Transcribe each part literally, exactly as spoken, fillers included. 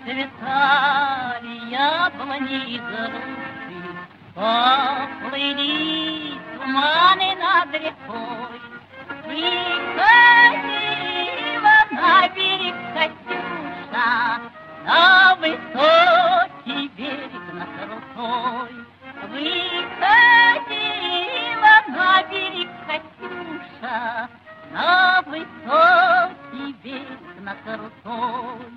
Расцветали яблони и груши, поплыли туманы над рекой. Приходила на берег Катюша, на высокий берег над рукой. Выходила на берег Катюша, на высокий берег над рукой.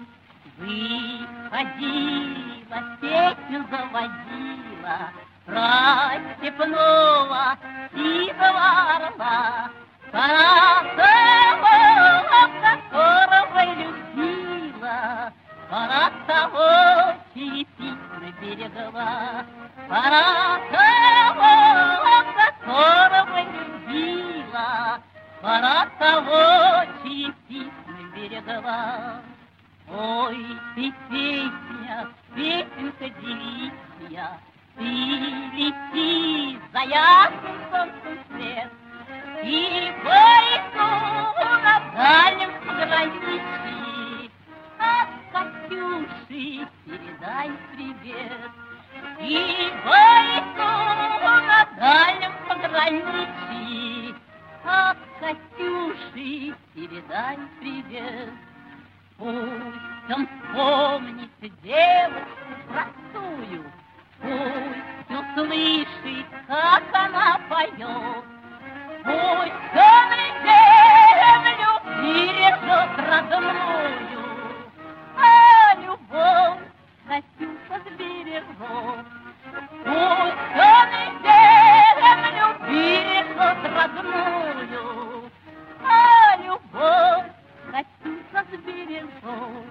Выходила, песню заводила про степного сивого орла, про того, которого любила, про того, чьи письма берегла, про того, которого любила, про того, чьи письма берегла. Ой, ты песня, песенка девичья, ты лети за ясным солнцем свет, и бойку на дальнем пограничье от Катюши передай привет. И бойку на дальнем пограничье от Катюши передай привет. Пусть он вспомнит девушку простую, пусть услышит, как она поет, пусть он землю бережет родную, а любовь Катюша сбережет. Пусть он землю бережет родную, а любовь Катюша сбережет.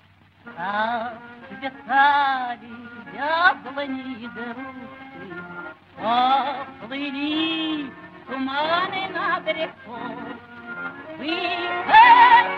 Расцветали яблони и груши, поплыли туманы над рекой. Выходили